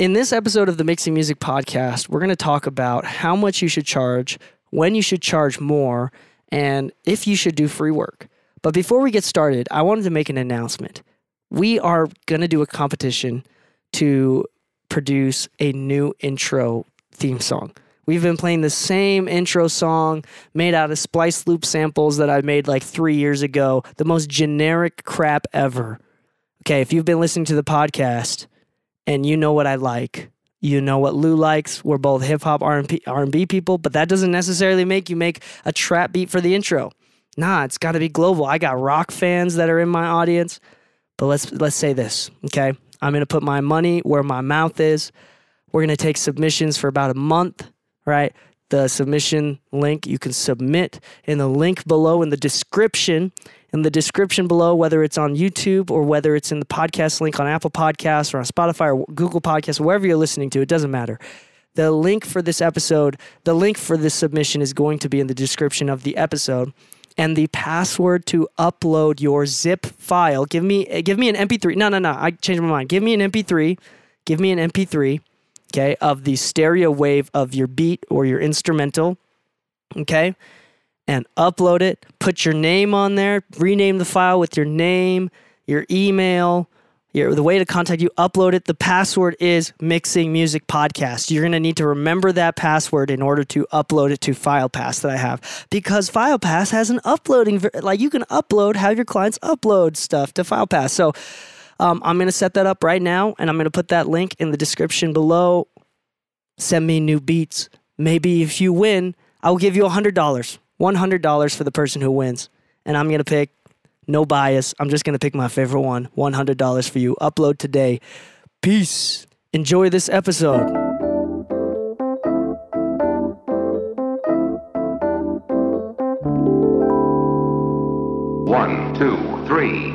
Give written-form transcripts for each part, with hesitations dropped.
In this episode of the Mixing Music Podcast, we're going to talk about how much you should charge, when you should charge more, and if you should do free work. But before we get started, I wanted to make an announcement. We are going to do a competition to produce a new intro theme song. We've been playing the same intro song made out of Splice Loop samples that I made like 3 years ago, the most generic crap ever. Okay, if you've been listening to the podcast and you know what I like, you know what Lou likes, we're both hip-hop R&B people, but that doesn't necessarily make you make a trap beat for the intro. Nah, it's got to be global. I got rock fans that are in my audience, but let's say this, okay? I'm going to put my money where my mouth is. We're going to take submissions for about a month, right? The submission link, you can submit in the link below in the description. In the description below, whether it's on YouTube or whether it's in the podcast link on Apple Podcasts or on Spotify or Google Podcasts, wherever you're listening to, it doesn't matter. The link for this episode, the link for this submission is going to be in the description of the episode. And the password to upload your zip file, give me an MP3. No, I changed my mind. Give me an MP3. Give me an MP3, okay, of the stereo wave of your beat or your instrumental, okay? And upload it, put your name on there, rename the file with your name, your email, the way to contact you, upload it. The password is Mixing Music Podcast. You're going to need to remember that password in order to upload it to FilePass that I have. Because FilePass has an uploading, you can have your clients upload stuff to FilePass. So I'm going to set that up right now, and I'm going to put that link in the description below. Send me new beats. Maybe if you win, I'll give you $100. $100 for the person who wins. And I'm going to pick, no bias, I'm just going to pick my favorite one. $100 for you. Upload today. Peace. Enjoy this episode. One, two, three.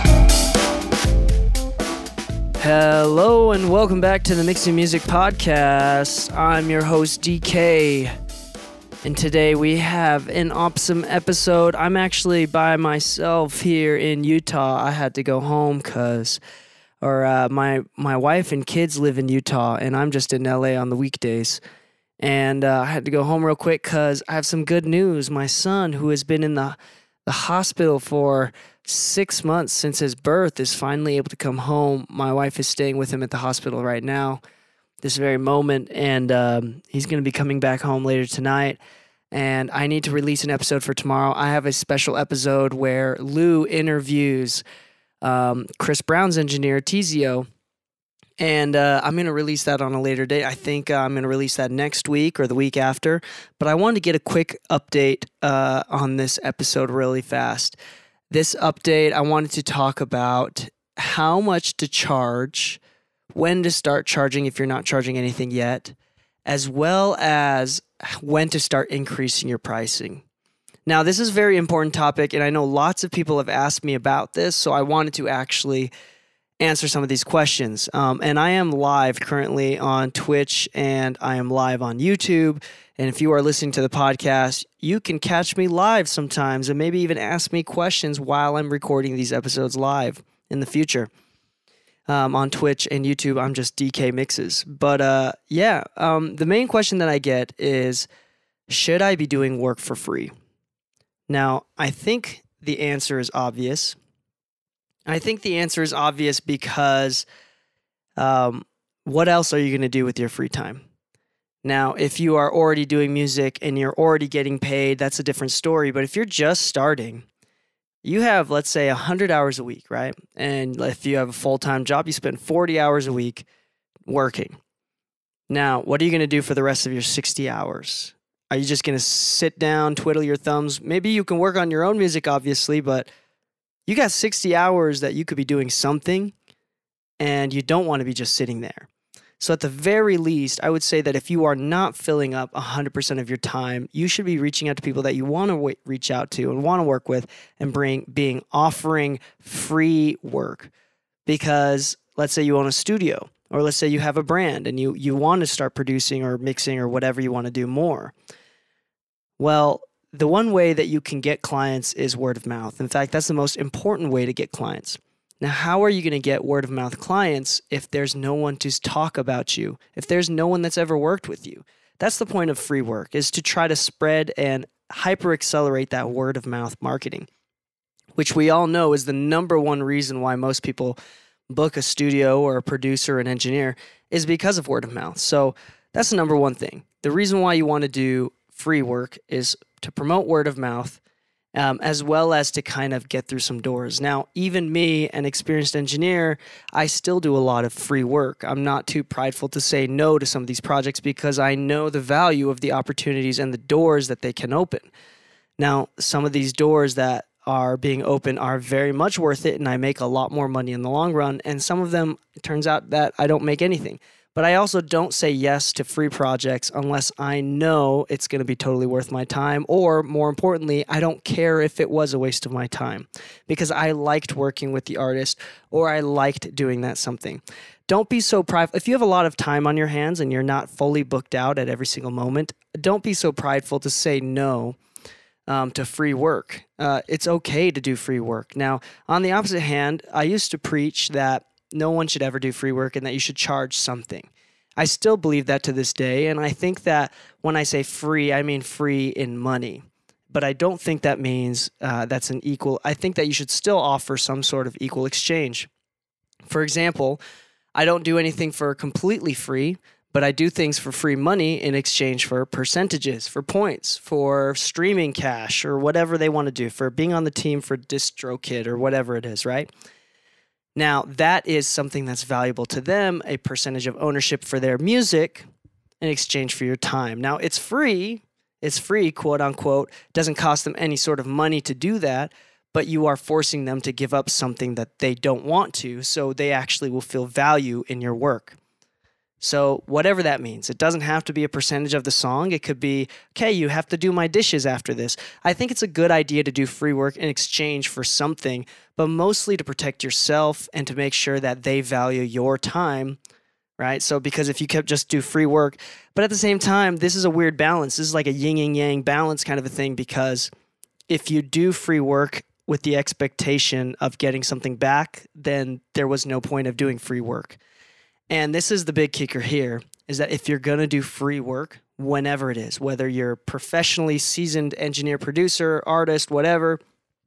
Hello and welcome back to the Mixing Music Podcast. I'm your host, DK. And today we have an awesome episode. I'm actually by myself here in Utah. I had to go home because my wife and kids live in Utah, and I'm just in LA on the weekdays. And I had to go home real quick because I have some good news. My son, who has been in the hospital for 6 months since his birth, is finally able to come home. My wife is staying with him at the hospital right now, this very moment, and he's going to be coming back home later tonight. And I need to release an episode for tomorrow. I have a special episode where Lou interviews Chris Brown's engineer, Tizio, and I'm going to release that on a later date. I think I'm going to release that next week or the week after, but I wanted to get a quick update on this episode really fast. This update, I wanted to talk about how much to charge, when to start charging if you're not charging anything yet, as well as when to start increasing your pricing. Now, this is a very important topic, and I know lots of people have asked me about this, so I wanted to actually answer some of these questions. And I am live currently on Twitch, and I am live on YouTube. And if you are listening to the podcast, you can catch me live sometimes and maybe even ask me questions while I'm recording these episodes live in the future. On Twitch and YouTube, I'm just DK Mixes. But the main question that I get is, should I be doing work for free? Now, I think the answer is obvious. I think the answer is obvious because what else are you going to do with your free time? Now, if you are already doing music and you're already getting paid, that's a different story. But if you're just starting, you have, let's say, 100 hours a week, right? And if you have a full-time job, you spend 40 hours a week working. Now, what are you going to do for the rest of your 60 hours? Are you just going to sit down, twiddle your thumbs? Maybe you can work on your own music, obviously, but you got 60 hours that you could be doing something, and you don't want to be just sitting there. So at the very least, I would say that if you are not filling up 100% of your time, you should be reaching out to people that you want to reach out to and want to work with and offering free work. Because let's say you own a studio, or let's say you have a brand and you want to start producing or mixing or whatever you want to do more. Well, the one way that you can get clients is word of mouth. In fact, that's the most important way to get clients. Now, how are you going to get word of mouth clients if there's no one to talk about you, if there's no one that's ever worked with you? That's the point of free work, is to try to spread and hyper accelerate that word of mouth marketing, which we all know is the number one reason why most people book a studio or a producer or an engineer, is because of word of mouth. So that's the number one thing. The reason why you want to do free work is to promote word of mouth, as well as to kind of get through some doors. Now, even me, an experienced engineer, I still do a lot of free work. I'm not too prideful to say no to some of these projects because I know the value of the opportunities and the doors that they can open. Now, some of these doors that are being open are very much worth it, and I make a lot more money in the long run. And some of them, it turns out that I don't make anything. But I also don't say yes to free projects unless I know it's going to be totally worth my time, or more importantly, I don't care if it was a waste of my time because I liked working with the artist or I liked doing that something. Don't be so prideful. If you have a lot of time on your hands and you're not fully booked out at every single moment, don't be so prideful to say no to free work. It's okay to do free work. Now, on the opposite hand, I used to preach that no one should ever do free work and that you should charge something. I still believe that to this day, and I think that when I say free, I mean free in money. But I don't think that means that's an equal. I think that you should still offer some sort of equal exchange. For example, I don't do anything for completely free, but I do things for free money in exchange for percentages, for points, for streaming cash, or whatever they want to do, for being on the team for DistroKid or whatever it is, right? Now, that is something that's valuable to them, a percentage of ownership for their music in exchange for your time. Now, it's free, quote unquote, doesn't cost them any sort of money to do that, but you are forcing them to give up something that they don't want to, so they actually will feel value in your work. So whatever that means, it doesn't have to be a percentage of the song. It could be, okay, you have to do my dishes after this. I think it's a good idea to do free work in exchange for something, but mostly to protect yourself and to make sure that they value your time, right? So because if you kept just do free work, but at the same time, this is a weird balance. This is like a yin and yang balance kind of a thing, because if you do free work with the expectation of getting something back, then there was no point of doing free work. And this is the big kicker here, is that if you're going to do free work, whenever it is, whether you're professionally seasoned engineer, producer, artist, whatever,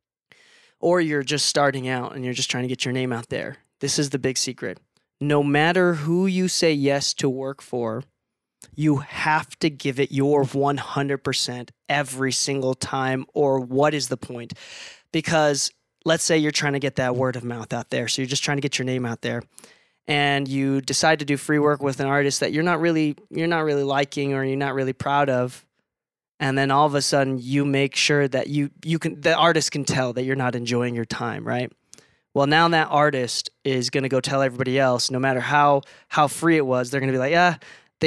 or you're just starting out and you're just trying to get your name out there, this is the big secret. No matter who you say yes to work for, you have to give it your 100% every single time, or what is the point? Because let's say you're trying to get that word of mouth out there, so you're just trying to get your name out there, and you decide to do free work with an artist that you're not really liking or you're not really proud of, and then all of a sudden you make sure that the artist can tell that you're not enjoying your time, right? Well, now that artist is going to go tell everybody else, no matter how free it was, they're going to be like,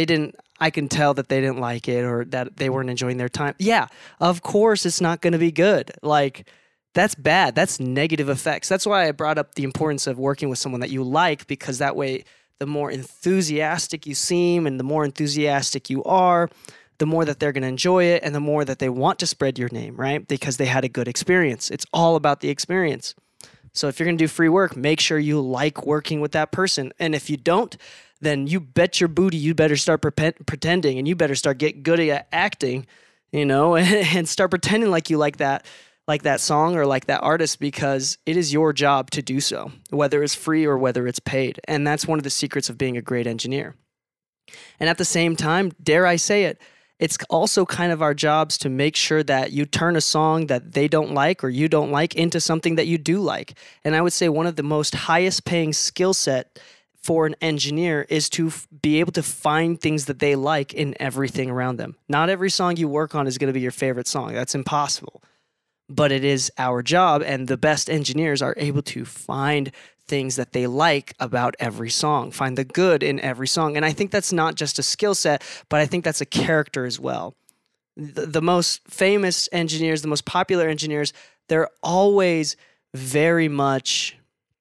I can tell that they didn't like it or that they weren't enjoying their time. Yeah, of course it's not going to be good. Like, that's bad. That's negative effects. That's why I brought up the importance of working with someone that you like, because that way the more enthusiastic you seem and the more enthusiastic you are, the more that they're going to enjoy it and the more that they want to spread your name, right? Because they had a good experience. It's all about the experience. So if you're going to do free work, make sure you like working with that person. And if you don't, then you bet your booty you better start pretending, and you better start getting good at acting, and start pretending like you like that song or like that artist, because it is your job to do so, whether it's free or whether it's paid. And that's one of the secrets of being a great engineer. And at the same time, dare I say it, it's also kind of our jobs to make sure that you turn a song that they don't like or you don't like into something that you do like. And I would say one of the most highest paying skill set for an engineer is to be able to find things that they like in everything around them. Not every song you work on is going to be your favorite song. That's impossible. But it is our job, and the best engineers are able to find things that they like about every song, find the good in every song. And I think that's not just a skill set, but I think that's a character as well. The most famous engineers, the most popular engineers, they're always very much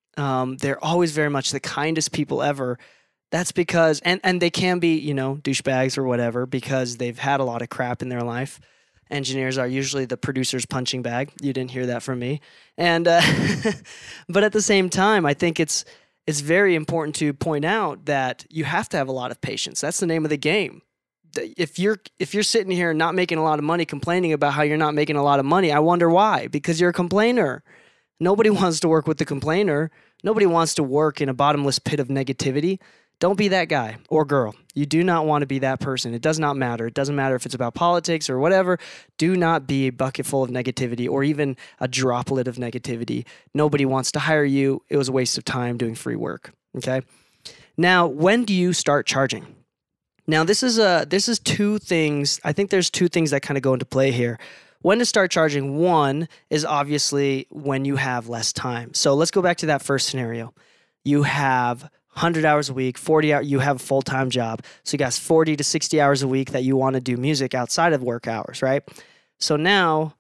the kindest people ever. That's because, and they can be, douchebags or whatever, because they've had a lot of crap in their life. Engineers are usually the producer's punching bag. You didn't hear that from me. And but at the same time, I think it's very important to point out that you have to have a lot of patience. That's the name of the game. If you're sitting here not making a lot of money, complaining about how you're not making a lot of money, I wonder why. Because you're a complainer. Nobody wants to work with the complainer. Nobody wants to work in a bottomless pit of negativity. Don't be that guy or girl. You do not want to be that person. It does not matter. It doesn't matter if it's about politics or whatever. Do not be a bucket full of negativity or even a droplet of negativity. Nobody wants to hire you. It was a waste of time doing free work. Okay. Now, when do you start charging? Now, this is two things. I think there's two things that kind of go into play here. When to start charging, one is obviously when you have less time. So let's go back to that first scenario. You have 100 hours a week, 40 hours, you have a full-time job. So you got 40 to 60 hours a week that you want to do music outside of work hours, right? So now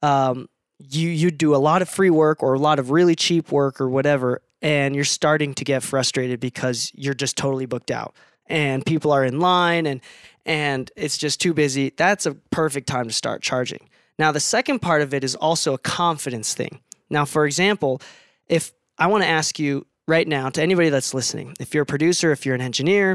you do a lot of free work or a lot of really cheap work or whatever, and you're starting to get frustrated because you're just totally booked out. And people are in line and it's just too busy. That's a perfect time to start charging. Now, the second part of it is also a confidence thing. Now, for example, if I want to ask you right now, to anybody that's listening, if you're a producer, if you're an engineer,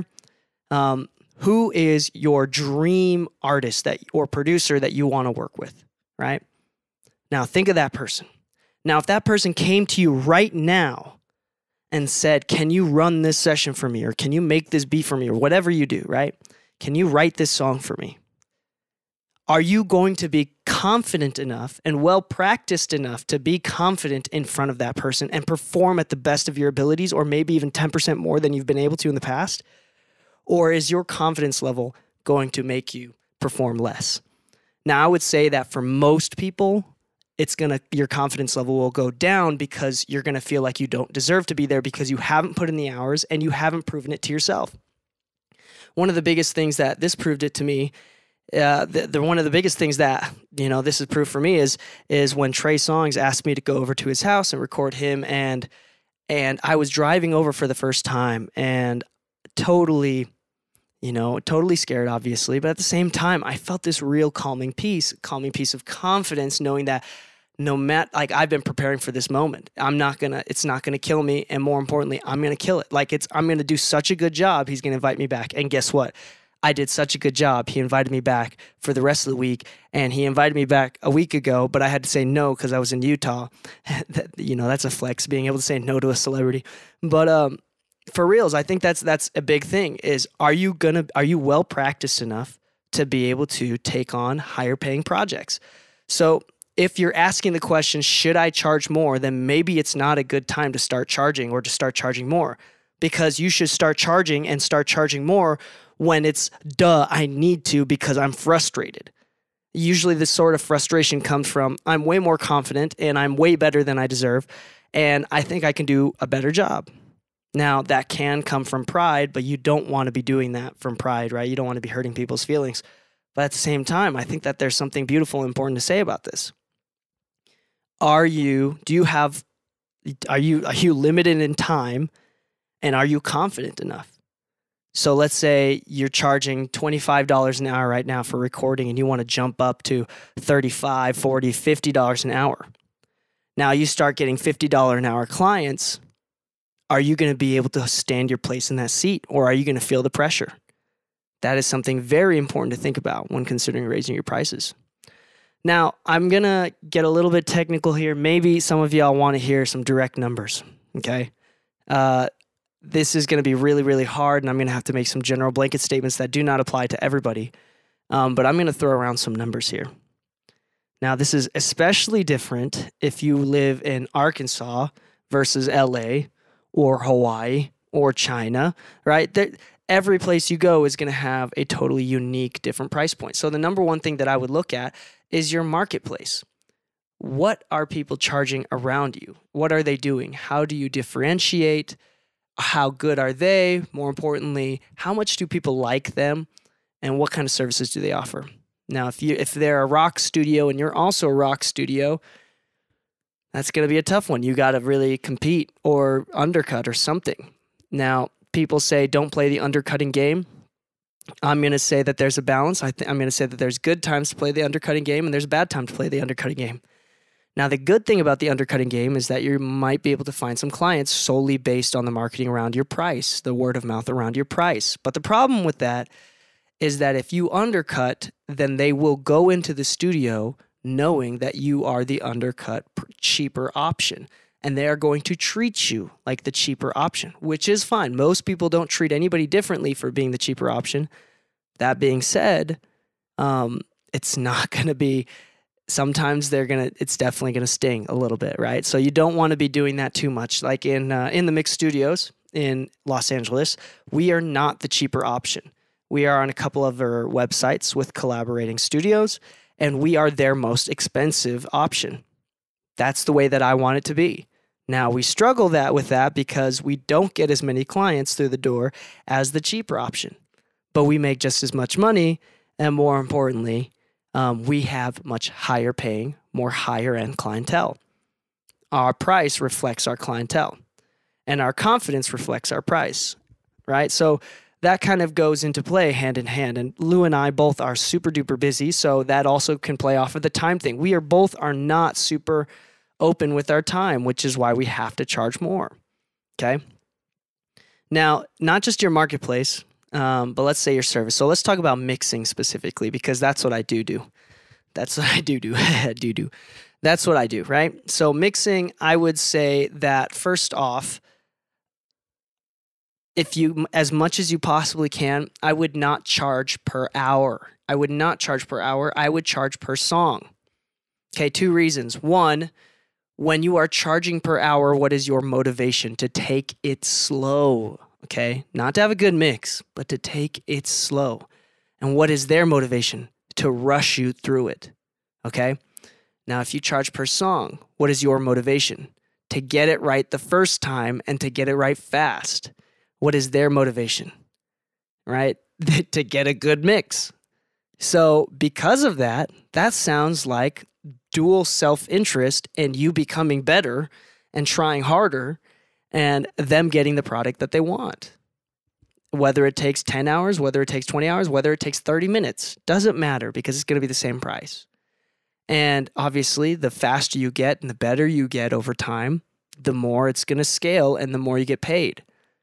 who is your dream artist or producer that you want to work with, right? Now, think of that person. Now, if that person came to you right now and said, can you run this session for me? Or can you make this beat for me? Or whatever you do, right? Can you write this song for me? Are you going to be confident enough and well-practiced enough to be confident in front of that person and perform at the best of your abilities, or maybe even 10% more than you've been able to in the past? Or is your confidence level going to make you perform less? Now, I would say that for most people, your confidence level will go down because you're going to feel like you don't deserve to be there because you haven't put in the hours and you haven't proven it to yourself. One of the biggest things that this proved it to me, one of the biggest things that, this is proof for me is when Trey Songz asked me to go over to his house and record him, and I was driving over for the first time and totally scared, obviously, but at the same time, I felt this real calming piece of confidence, knowing that no matter, I've been preparing for this moment. It's not gonna kill me, and more importantly, I'm gonna kill it. I'm gonna do such a good job. He's gonna invite me back, and guess what? I did such a good job. He invited me back for the rest of the week, and he invited me back a week ago, but I had to say no because I was in Utah. That's a flex, being able to say no to a celebrity. But for reals, I think that's a big thing. Is are you well practiced enough to be able to take on higher paying projects? So if you're asking the question, should I charge more? Then maybe it's not a good time to start charging or to start charging more, because you should start charging more when it's, I need to because I'm frustrated. Usually this sort of frustration comes from, I'm way more confident and I'm way better than I deserve, and I think I can do a better job. Now, that can come from pride, but you don't want to be doing that from pride, right? You don't want to be hurting people's feelings. But at the same time, I think that there's something beautiful and important to say about this. Are you limited in time, and are you confident enough? So let's say you're charging $25 an hour right now for recording, and you want to jump up to $35, $40, $50 an hour. Now you start getting $50 an hour clients. Are you going to be able to stand your place in that seat, or are you going to feel the pressure? That is something very important to think about when considering raising your prices. Now, I'm going to get a little bit technical here. Maybe some of y'all want to hear some direct numbers, okay? This is going to be really, really hard, and I'm going to have to make some general blanket statements that do not apply to everybody. But I'm going to throw around some numbers here. Now, this is especially different if you live in Arkansas versus LA or Hawaii or China, right? Every place you go is going to have a totally unique, different price point. So the number one thing that I would look at is your marketplace. What are people charging around you? What are they doing? How do you differentiate? How good are they? More importantly, how much do people like them? And what kind of services do they offer? Now, if they're a rock studio and you're also a rock studio, that's going to be a tough one. You got to really compete or undercut or something. Now, people say don't play the undercutting game. I'm going to say that there's a balance. I'm going to say that there's good times to play the undercutting game and there's a bad time to play the undercutting game. Now, the good thing about the undercutting game is that you might be able to find some clients solely based on the marketing around your price, the word of mouth around your price. But the problem with that is that if you undercut, then they will go into the studio knowing that you are the undercut cheaper option. And they are going to treat you like the cheaper option, which is fine. Most people don't treat anybody differently for being the cheaper option. That being said, it's not going to be... Sometimes it's definitely gonna sting a little bit, right? So you don't want to be doing that too much. Like in the Mix Studios in Los Angeles, we are not the cheaper option. We are on a couple of other websites with collaborating studios, and we are their most expensive option. That's the way that I want it to be. Now we struggle with that because we don't get as many clients through the door as the cheaper option, but we make just as much money, and more importantly, we have much higher paying, more higher end clientele. Our price reflects our clientele, and our confidence reflects our price, right? So that kind of goes into play hand in hand. And Lou and I both are super duper busy, so that also can play off of the time thing. We are not super open with our time, which is why we have to charge more. Okay. Now, not just your marketplace. But let's say your service. So let's talk about mixing specifically, because that's what I do. That's what I do. That's what I do, right? So mixing, I would say that first off, as much as you possibly can, I would not charge per hour. I would charge per song. Okay, 2 reasons. 1, when you are charging per hour, what is your motivation? To take it slow. Okay, not to have a good mix, but to take it slow. And what is their motivation? To rush you through it. Okay, now if you charge per song, what is your motivation? To get it right the first time and to get it right fast. What is their motivation? Right? To get a good mix. So because of that, that sounds like dual self-interest and you becoming better and trying harder and them getting the product that they want. Whether it takes 10 hours, whether it takes 20 hours, whether it takes 30 minutes, doesn't matter because it's going to be the same price. And obviously, the faster you get and the better you get over time, the more it's going to scale and the more you get paid.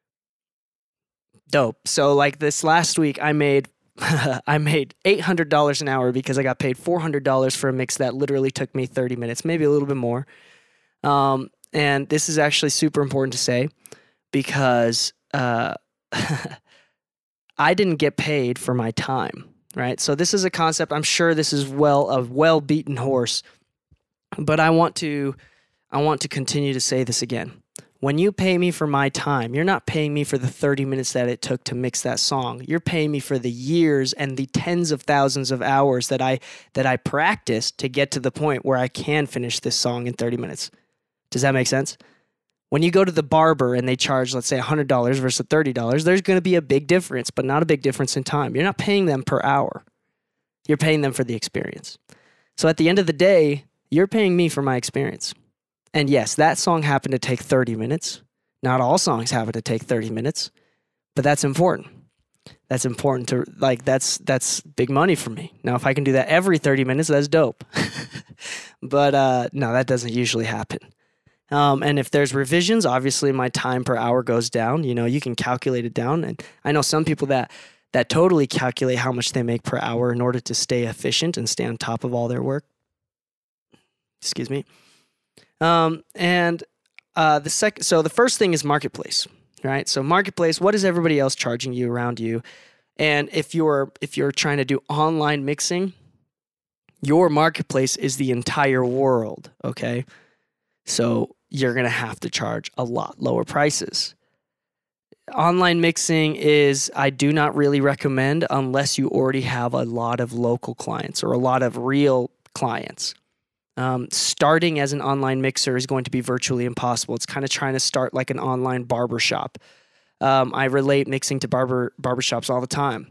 Dope. So like this last week, I made $800 an hour because I got paid $400 for a mix that literally took me 30 minutes, maybe a little bit more. And this is actually super important to say because I didn't get paid for my time, right? So this is a concept. I'm sure this is a well-beaten horse, but I want to continue to say this again. When you pay me for my time, you're not paying me for the 30 minutes that it took to mix that song. You're paying me for the years and the tens of thousands of hours that I practiced to get to the point where I can finish this song in 30 minutes. Does that make sense? When you go to the barber and they charge, let's say, $100 versus $30, there's going to be a big difference, but not a big difference in time. You're not paying them per hour. You're paying them for the experience. So at the end of the day, you're paying me for my experience. And yes, that song happened to take 30 minutes. Not all songs happen to take 30 minutes, but that's important. That's important to, that's big money for me. Now, if I can do that every 30 minutes, that's dope. But no, that doesn't usually happen. And if there's revisions, obviously my time per hour goes down. You know, you can calculate it down. And I know some people that totally calculate how much they make per hour in order to stay efficient and stay on top of all their work. Excuse me. So the first thing is marketplace, right? So marketplace, what is everybody else charging you around you? And if you're trying to do online mixing, your marketplace is the entire world, okay? So you're going to have to charge a lot lower prices. Online mixing I do not really recommend unless you already have a lot of local clients or a lot of real clients. Starting as an online mixer is going to be virtually impossible. It's kind of trying to start like an online barbershop. I relate mixing to barbershops all the time.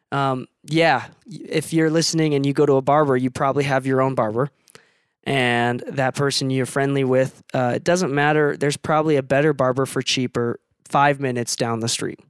If you're listening and you go to a barber, you probably have your own barber. And that person you're friendly with, it doesn't matter. There's probably a better barber for cheaper 5 minutes down the street.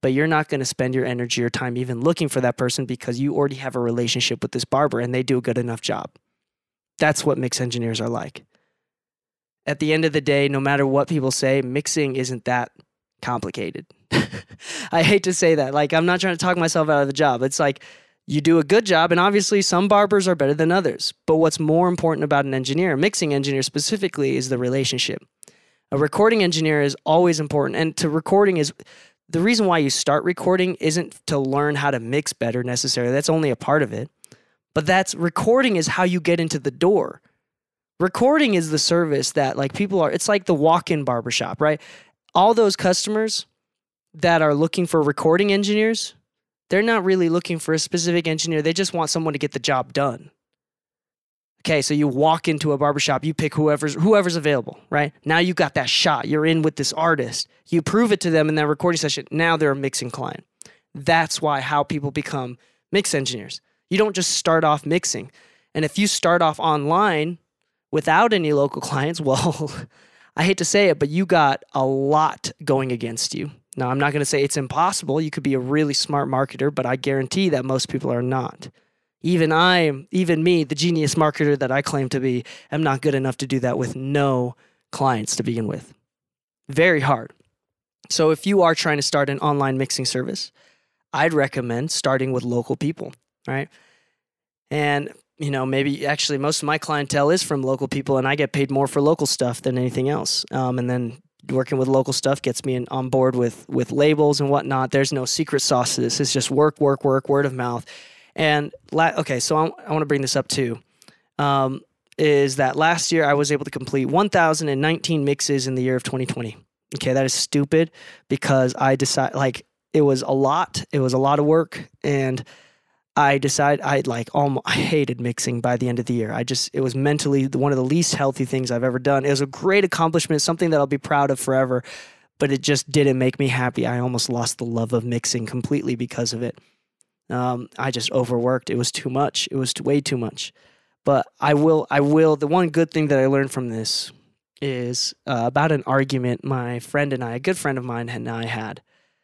but you're not going to spend your energy or time even looking for that person because you already have a relationship with this barber and they do a good enough job. That's what mix engineers are like. At the end of the day, no matter what people say, mixing isn't that complicated. I hate to say that. Like, I'm not trying to talk myself out of the job. It's like you do a good job, and obviously some barbers are better than others. But what's more important about an engineer, a mixing engineer specifically, is the relationship. A recording engineer is always important, and recording is the reason why you start recording isn't to learn how to mix better necessarily. That's only a part of it. But recording is how you get into the door. Recording is the service that like people are, it's like the walk-in barbershop, right? All those customers that are looking for recording engineers, they're not really looking for a specific engineer. They just want someone to get the job done. Okay, so you walk into a barbershop, you pick whoever's available, right? Now you got that shot. You're in with this artist. You prove it to them in that recording session. Now they're a mixing client. That's how people become mix engineers. You don't just start off mixing. And if you start off online without any local clients, well, I hate to say it, but you got a lot going against you. Now, I'm not going to say it's impossible. You could be a really smart marketer, but I guarantee that most people are not. Even me, the genius marketer that I claim to be, am not good enough to do that with no clients to begin with. Very hard. So if you are trying to start an online mixing service, I'd recommend starting with local people, right? And maybe actually most of my clientele is from local people, and I get paid more for local stuff than anything else. And then working with local stuff gets me on board with labels and whatnot. There's no secret sauce to this. It's just work, word of mouth. And so I want to bring this up too. Is that last year I was able to complete 1,019 mixes in the year of 2020. Okay, that is stupid because I decided it was a lot. It was a lot of work, and I decided I hated mixing by the end of the year. It was mentally one of the least healthy things I've ever done. It was a great accomplishment, something that I'll be proud of forever, but it just didn't make me happy. I almost lost the love of mixing completely because of it. I just overworked. It was too much. It was way too much. But I will. The one good thing that I learned from this is about an argument my friend and I, a good friend of mine and I had.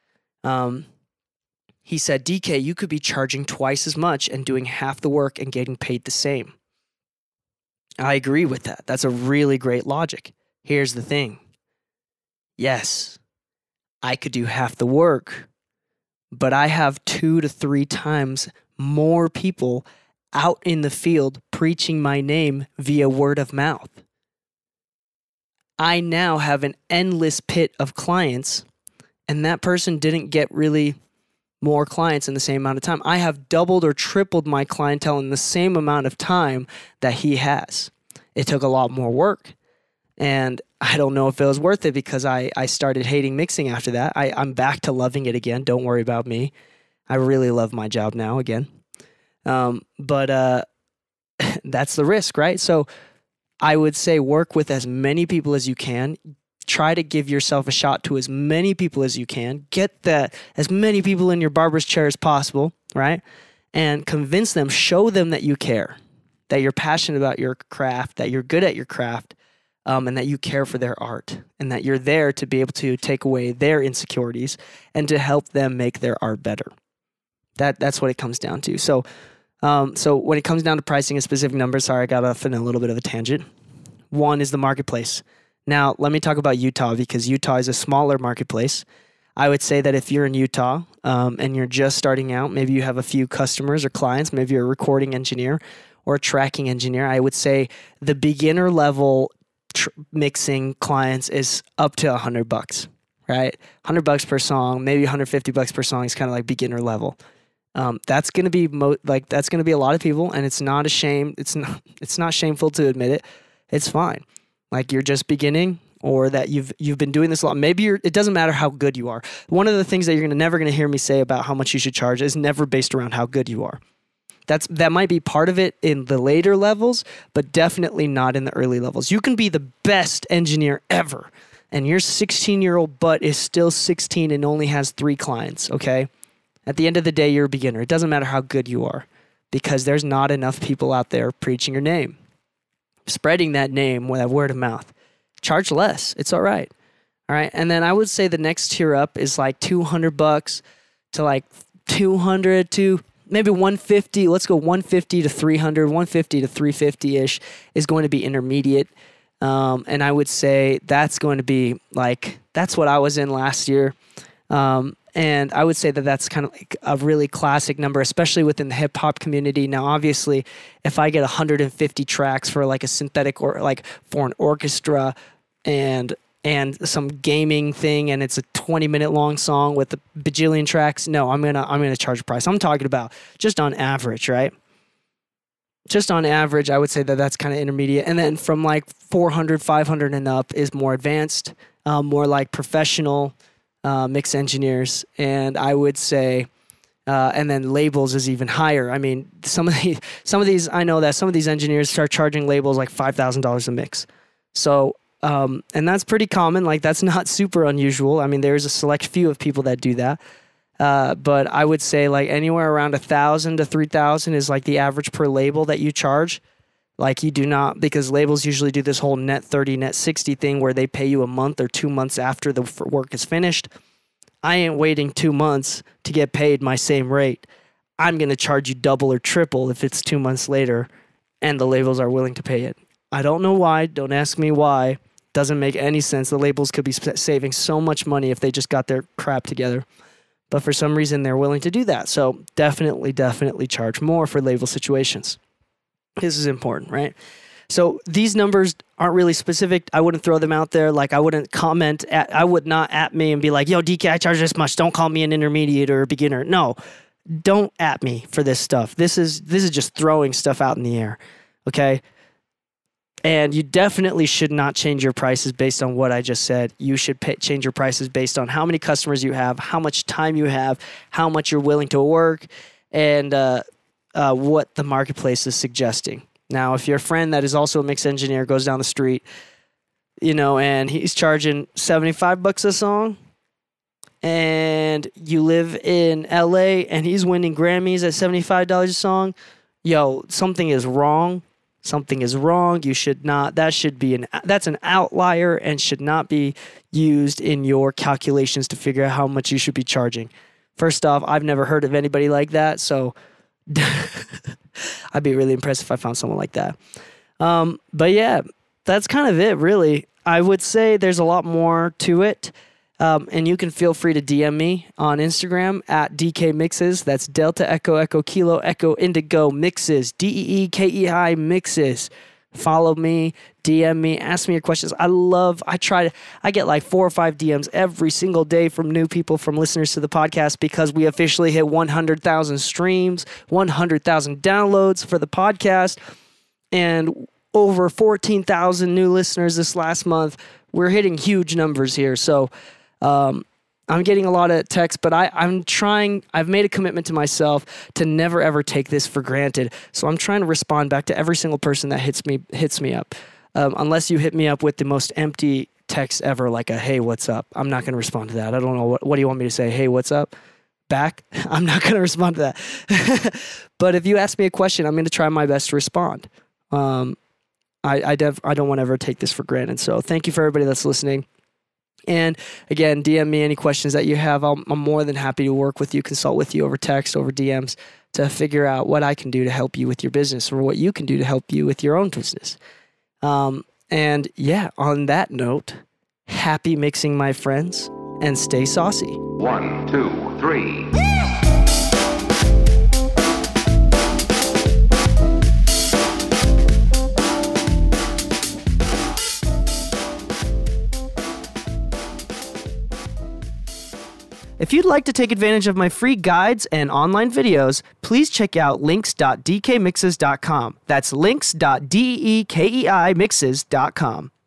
He said, DK, you could be charging twice as much and doing half the work and getting paid the same. I agree with that. That's a really great logic. Here's the thing. Yes, I could do half the work, but I have 2 to 3 times more people out in the field preaching my name via word of mouth. I now have an endless pit of clients, and that person didn't get really more clients in the same amount of time. I have doubled or tripled my clientele in the same amount of time that he has. It took a lot more work, and I don't know if it was worth it because I started hating mixing after that. I'm back to loving it again. Don't worry about me. I really love my job now again. But that's the risk, right? So I would say work with as many people as you can. Try to give yourself a shot to as many people as you can. Get as many people in your barber's chair as possible, right? And convince them, show them that you care, that you're passionate about your craft, that you're good at your craft, and that you care for their art, and that you're there to be able to take away their insecurities and to help them make their art better. That's what it comes down to. So when it comes down to pricing a specific number, sorry, I got off in a little bit of a tangent. One is the marketplace. Now, let me talk about Utah because Utah is a smaller marketplace. I would say that if you're in Utah and you're just starting out, maybe you have a few customers or clients, maybe you're a recording engineer or a tracking engineer, I would say the beginner level mixing clients is up to $100, right? $100 per song, maybe $150 per song is kind of like beginner level. That's going to be that's going to be a lot of people, and it's not a shame. It's not shameful to admit it. It's fine. Like you're just beginning, or that you've been doing this a lot. Maybe it doesn't matter how good you are. One of the things that you're never going to hear me say about how much you should charge is never based around how good you are. That might be part of it in the later levels, but definitely not in the early levels. You can be the best engineer ever, and your 16-year-old butt is still 16 and only has 3 clients, okay? At the end of the day, you're a beginner. It doesn't matter how good you are because there's not enough people out there preaching your name. Spreading that name with that word of mouth. Charge less. It's all right. All right. And then I would say the next tier up is like $200 to like 200 to maybe 150. Let's go 150 to 300, 150 to 350-ish is going to be intermediate. And I would say that's going to be like, that's what I was in last year. And I would say that that's kind of like a really classic number, especially within the hip hop community. Now, obviously, if I get 150 tracks for like a synthetic or like for an orchestra and some gaming thing, and it's a 20-minute long song with a bajillion tracks, no, I'm gonna charge a price. I'm talking about just on average, right? Just on average, I would say that that's kind of intermediate. And then from like 400, 500 and up is more advanced, more like professional mix engineers. And I would say, and then labels is even higher. I mean, some of these, I know that some of these engineers start charging labels like $5,000 a mix. So, and that's pretty common. Like, that's not super unusual. I mean, there's a select few of people that do that. But I would say like anywhere around 1,000 to 3,000 is like the average per label that you charge. Like, you do not, because labels usually do this whole net 30, net 60 thing where they pay you a month or 2 months after the work is finished. I ain't waiting 2 months to get paid my same rate. I'm going to charge you double or triple if it's 2 months later and the labels are willing to pay it. I don't know why. Don't ask me why. Doesn't make any sense. The labels could be saving so much money if they just got their crap together. But for some reason, they're willing to do that. So definitely charge more for label situations. This is important, right? So these numbers aren't really specific. I wouldn't throw them out there. Like, I would not at me and be like, yo, DK, I charge this much. Don't call me an intermediate or a beginner. No, don't at me for this stuff. This is just throwing stuff out in the air, okay? And you definitely should not change your prices based on what I just said. You should change your prices based on how many customers you have, how much time you have, how much you're willing to work, and what the marketplace is suggesting. Now, if your friend that is also a mix engineer goes down the street, and he's charging $75 a song, and you live in LA and he's winning Grammys at $75 a song, yo, something is wrong. Something is wrong. You should not. That's an outlier and should not be used in your calculations to figure out how much you should be charging. First off, I've never heard of anybody like that, so I'd be really impressed if I found someone like that. But yeah, that's kind of it, really. I would say there's a lot more to it. And you can feel free to DM me on Instagram at DK Mixes. That's Delta Echo Echo Kilo Echo Indigo Mixes. DEEKEI Mixes. Follow me, DM me, ask me your questions. I get like 4 or 5 DMs every single day from new people, from listeners to the podcast, because we officially hit 100,000 streams, 100,000 downloads for the podcast, and over 14,000 new listeners this last month. We're hitting huge numbers here. So, I'm getting a lot of texts, but I've made a commitment to myself to never ever take this for granted. So I'm trying to respond back to every single person that hits me up. Unless you hit me up with the most empty text ever, like a, hey, what's up? I'm not going to respond to that. I don't know. What do you want me to say? Hey, what's up? Back? I'm not going to respond to that. But if you ask me a question, I'm going to try my best to respond. I don't want to ever take this for granted. So thank you for everybody that's listening. And again, DM me any questions that you have. I'm more than happy to work with you, consult with you over text, over DMs, to figure out what I can do to help you with your business, or what you can do to help you with your own business. And yeah, on that note, happy mixing, my friends, and stay saucy. 1, 2, 3. If you'd like to take advantage of my free guides and online videos, please check out links.dkmixes.com. That's links.dekeimixes.com.